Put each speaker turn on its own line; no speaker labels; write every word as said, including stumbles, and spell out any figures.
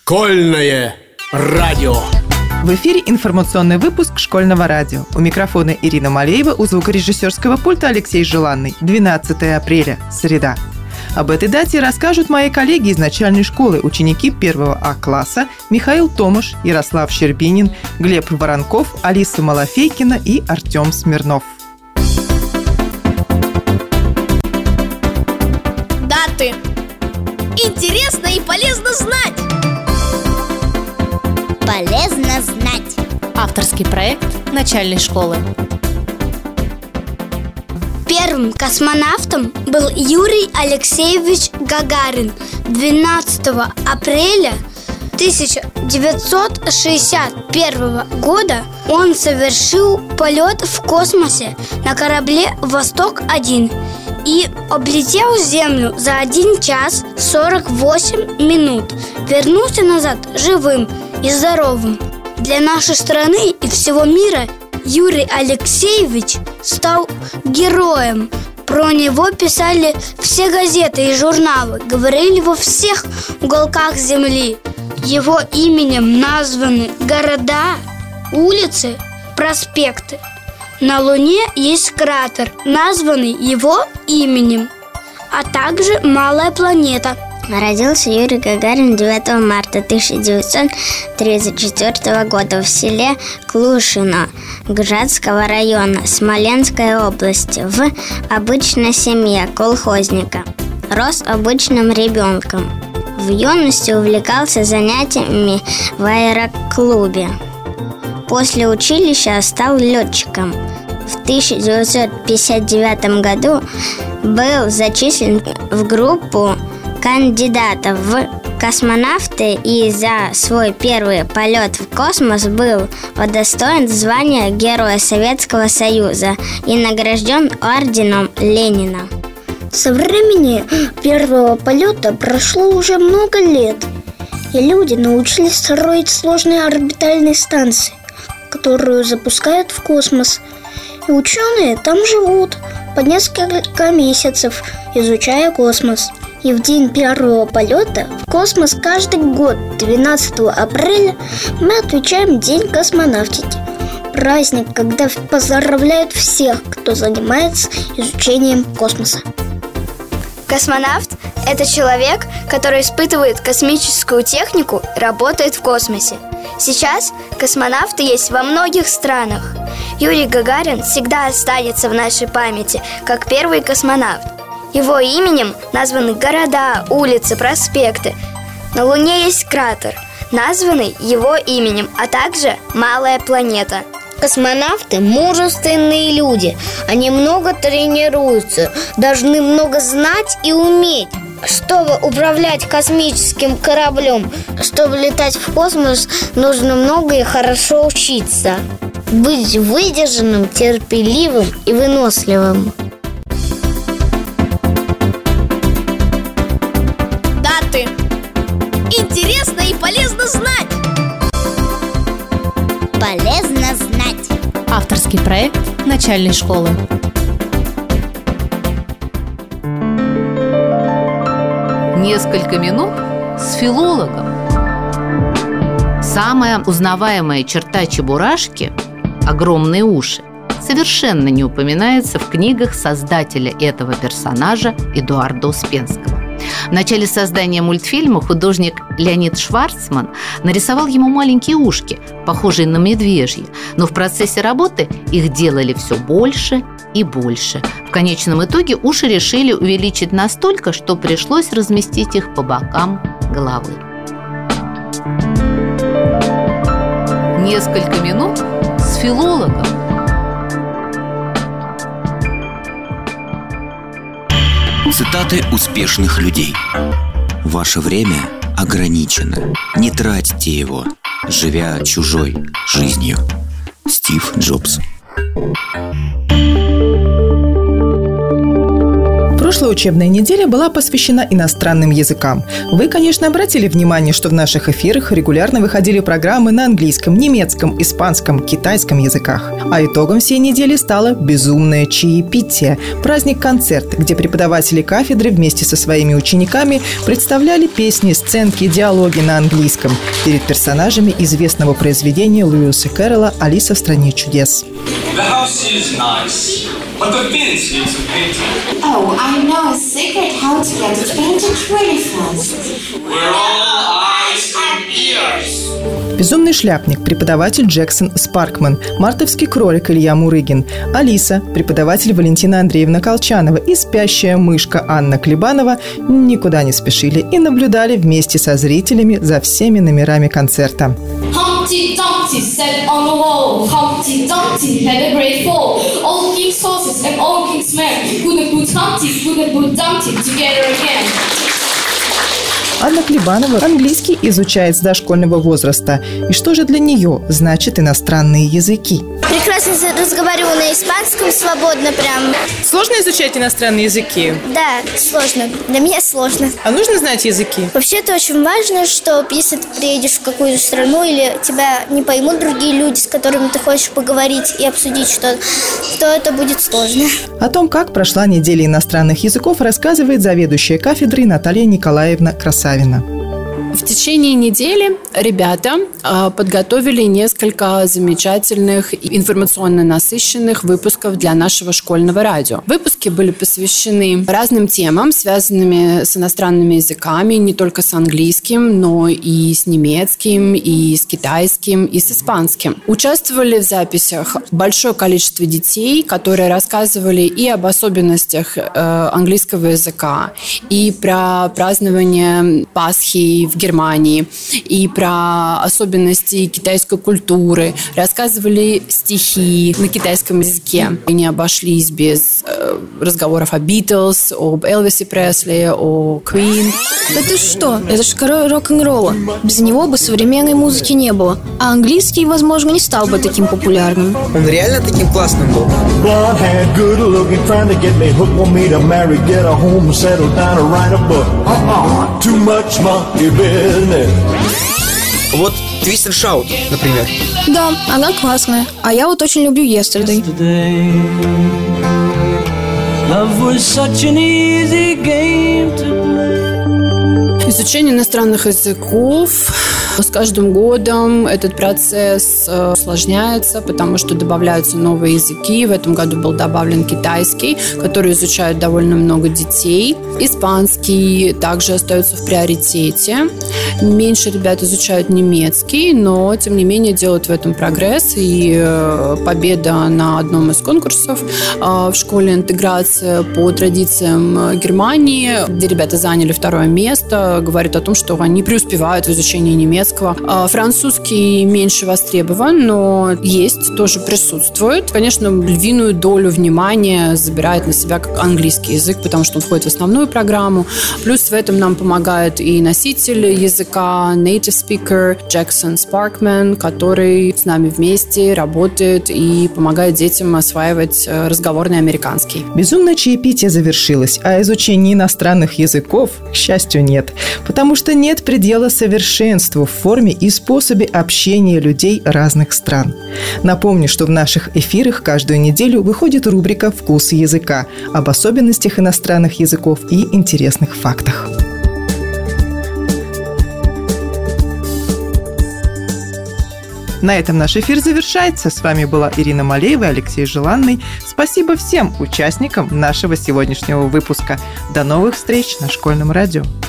Школьное радио.
В эфире информационный выпуск «Школьного радио». У микрофона Ирина Малеева, у звукорежиссерского пульта Алексей Желанный. двенадцатое апреля, среда. Об этой дате расскажут мои коллеги из начальной школы, ученики первого А класса Михаил Томаш, Ярослав Щербинин, Глеб Воронков, Алиса Малафейкина и Артем Смирнов.
Даты. Интересно и полезно знать.
Полезно знать.
Авторский проект начальной школы.
Первым космонавтом был Юрий Алексеевич Гагарин. двенадцатого апреля тысяча девятьсот шестьдесят первого года он совершил полет в космосе на корабле «Восток-один» и облетел Землю за один час сорок восемь минут. Вернулся назад живым и здоровым. Для нашей страны и всего мира Юрий Алексеевич стал героем. Про него писали все газеты и журналы, говорили во всех уголках земли. Его именем названы города, улицы, проспекты. На Луне есть кратер, названный его именем, а также малая планета.
Родился Юрий Гагарин девятого марта тысяча девятьсот тридцать четвёртого года в селе Клушино Гжатского района Смоленской области в обычной семье колхозника. Рос обычным ребенком. В юности увлекался занятиями в аэроклубе. После училища стал летчиком. В тысяча девятьсот пятьдесят девятом году был зачислен в группу кандидатов в космонавты и за свой первый полет в космос был удостоен звания Героя Советского Союза и награжден орденом Ленина.
Со времени первого полета прошло уже много лет, и люди научились строить сложные орбитальные станции, которую запускают в космос. И ученые там живут по несколько месяцев, изучая космос. И в день первого полета в космос каждый год, двенадцатого апреля, мы отмечаем День космонавтики. Праздник, когда поздравляют всех, кто занимается изучением космоса.
Космонавт – это человек, который испытывает космическую технику и работает в космосе. Сейчас космонавты есть во многих странах. Юрий Гагарин всегда останется в нашей памяти как первый космонавт. Его именем названы города, улицы, проспекты. На Луне есть кратер, названный его именем, а также малая планета.
Космонавты – мужественные люди. Они много тренируются, должны много знать и уметь, чтобы управлять космическим кораблем. Чтобы летать в космос, нужно много и хорошо учиться. Быть выдержанным, терпеливым и выносливым.
Даты. Интересно и полезно знать.
Полезно знать.
Авторский проект начальной школы.
Несколько минут с филологом. Самая узнаваемая черта Чебурашки – огромные уши – совершенно не упоминается в книгах создателя этого персонажа Эдуарда Успенского. В начале создания мультфильма художник Леонид Шварцман нарисовал ему маленькие ушки, похожие на медвежьи, но в процессе работы их делали все больше и больше. В конечном итоге уши решили увеличить настолько, что пришлось разместить их по бокам головы. Несколько минут с филологом.
Цитаты успешных людей. Ваше время ограничено. Не тратьте его, живя чужой жизнью. Стив Джобс.
Прошлая учебная неделя была посвящена иностранным языкам. Вы, конечно, обратили внимание, что в наших эфирах регулярно выходили программы на английском, немецком, испанском, китайском языках. А итогом всей недели стало «Безумное чаепитие» – праздник-концерт, где преподаватели кафедры вместе со своими учениками представляли песни, сценки, диалоги на английском перед персонажами известного произведения Льюиса Кэрролла «Алиса в стране чудес».
But the Vince needs some painting.
Oh, I know a secret how to get it painted really fast.
We're all eyes and ears.
Безумный шляпник, преподаватель Джексон Спаркман, мартовский кролик Илья Мурыгин, Алиса, преподаватель Валентина Андреевна Колчанова и спящая мышка Анна Клебанова никуда не спешили и наблюдали вместе со зрителями за всеми номерами концерта.
Humpty Dumpty sat on the wall. Humpty Dumpty had a great fall. All king's horses and all king's men couldn't put Humpty, couldn't put Dumpty together again.
Анна Клебанова английский изучает с дошкольного возраста. И что же для нее значит иностранные языки?
Прекрасно разговариваю на испанском свободно прям.
Сложно изучать иностранные языки?
Да, сложно. Для меня сложно.
А нужно знать языки?
Вообще-то очень важно, что если ты приедешь в какую-то страну или тебя не поймут другие люди, с которыми ты хочешь поговорить и обсудить что-то, то это будет сложно.
О том, как прошла неделя иностранных языков, рассказывает заведующая кафедрой Наталья Николаевна Красавина.
В течение недели ребята э, подготовили несколько замечательных информационно насыщенных выпусков для нашего школьного радио. Выпуски были посвящены разным темам, связанными с иностранными языками, не только с английским, но и с немецким, и с китайским, и с испанским. Участвовали в записях большое количество детей, которые рассказывали и об особенностях э, английского языка, и про празднование Пасхи в Германии, и про особенности китайской культуры, рассказывали стихи на китайском языке. И не обошлись без э, разговоров о Битлз, об Элвисе Пресли, о Queen.
Это что? Это же король рок-н-ролла. Без него бы современной музыки не было. А английский, возможно, не стал бы таким популярным.
Он реально таким классным был? Вот Twist and Shout, например.
Да, она классная. А я вот очень люблю Yesterday.
Изучение иностранных языков. С каждым годом этот процесс усложняется, потому что добавляются новые языки. В этом году был добавлен китайский, который изучают довольно много детей. Испанский также остается в приоритете. Меньше ребят изучают немецкий, но, тем не менее, делают в этом прогресс. И победа на одном из конкурсов в школе «Интеграция» по традициям Германии, где ребята заняли второе место, говорит о том, что они преуспевают в изучении немецкого. Французский меньше востребован, но есть, тоже присутствует. Конечно, львиную долю внимания забирает на себя как английский язык, потому что он входит в основную программу. Плюс в этом нам помогает и носитель языка, native speaker Джексон Спаркман, который с нами вместе работает и помогает детям осваивать разговорный американский.
Безумное чаепитие завершилось, а изучение иностранных языков, к счастью, нет. Потому что нет предела совершенству в форме и способе общения людей разных стран. Напомню, что в наших эфирах каждую неделю выходит рубрика «Вкус языка» об особенностях иностранных языков и интересных фактах. На этом наш эфир завершается. С вами была Ирина Малеева и Алексей Желанный. Спасибо всем участникам нашего сегодняшнего выпуска. До новых встреч на Школьном радио.